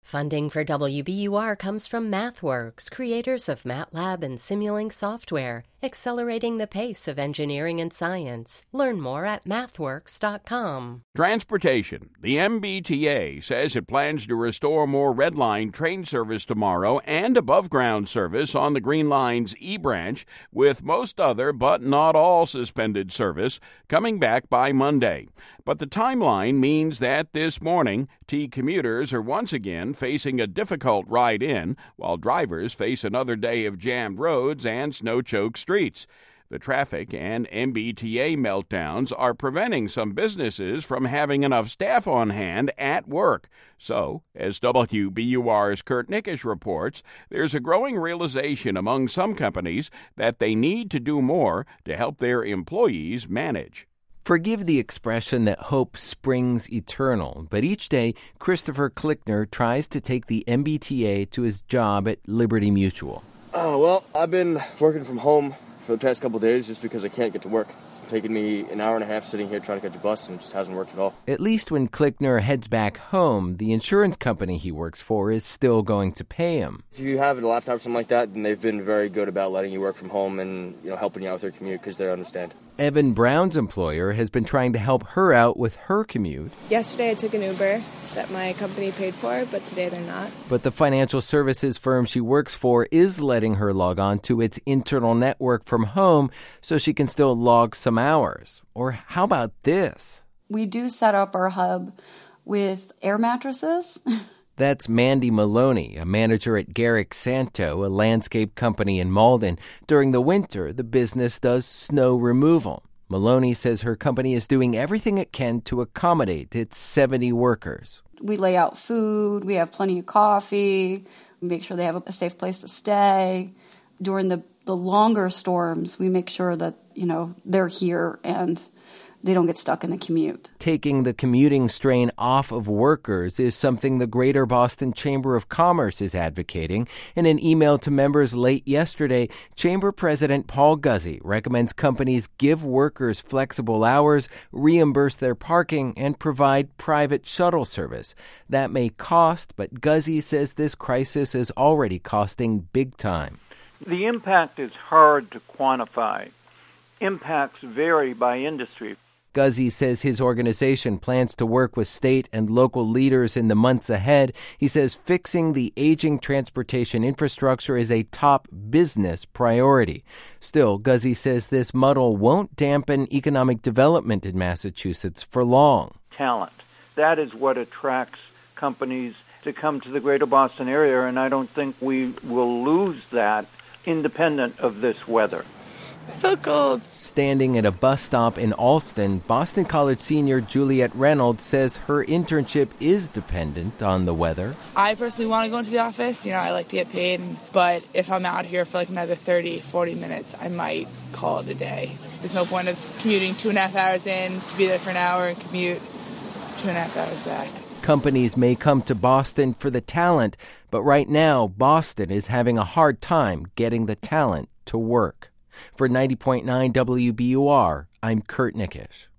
Funding for WBUR comes from MathWorks, creators of MATLAB and Simulink software, accelerating the pace of engineering and science. Learn more at mathworks.com. Transportation. The MBTA says it plans to restore more Red Line train service tomorrow and above-ground service on the Green Line's E branch, with most other but not all suspended service coming back by Monday. But the timeline means that this morning, T commuters are once again facing a difficult ride in, while drivers face another day of jammed roads and snow-choked streets. The traffic and MBTA meltdowns are preventing some businesses from having enough staff on hand at work. So, as WBUR's Kurt Nickish reports, there's a growing realization among some companies that they need to do more to help their employees manage. Forgive the expression that hope springs eternal, but each day, Christopher Klickner tries to take the MBTA to his job at Liberty Mutual. Well, I've been working from home for the past couple of days just because I can't get to work. It's taken me an hour and a half sitting here trying to catch a bus, and it just hasn't worked at all. At least when Klickner heads back home, the insurance company he works for is still going to pay him. If you have a laptop or something like that, then they've been very good about letting you work from home and helping you out with your commute because they understand. Evan Brown's employer has been trying to help her out with her commute. Yesterday I took an Uber that my company paid for, but today they're not. But the financial services firm she works for is letting her log on to its internal network from home so she can still log some hours. Or how about this? We do set up our hub with air mattresses. That's Mandy Maloney, a manager at Garrick Santo, a landscape company in Malden. During the winter, the business does snow removal. Maloney says her company is doing everything it can to accommodate its 70 workers. We lay out food, we have plenty of coffee, we make sure they have a safe place to stay. During the longer storms, we make sure that, they're here and they don't get stuck in the commute. Taking the commuting strain off of workers is something the Greater Boston Chamber of Commerce is advocating. In an email to members late yesterday, Chamber President Paul Guzzi recommends companies give workers flexible hours, reimburse their parking, and provide private shuttle service. That may cost, but Guzzi says this crisis is already costing big time. The impact is hard to quantify. Impacts vary by industry. Guzzi says his organization plans to work with state and local leaders in the months ahead. He says fixing the aging transportation infrastructure is a top business priority. Still, Guzzi says this muddle won't dampen economic development in Massachusetts for long. Talent. That is what attracts companies to come to the Greater Boston area, and I don't think we will lose that independent of this weather. So cold. Standing at a bus stop in Allston, Boston College senior Juliet Reynolds says her internship is dependent on the weather. I personally want to go into the office. I like to get paid, but if I'm out here for another 30, 40 minutes, I might call it a day. There's no point of commuting 2.5 hours in to be there for an hour and commute 2.5 hours back. Companies may come to Boston for the talent, but right now, Boston is having a hard time getting the talent to work. For 90.9 WBUR, I'm Kurt Nickish.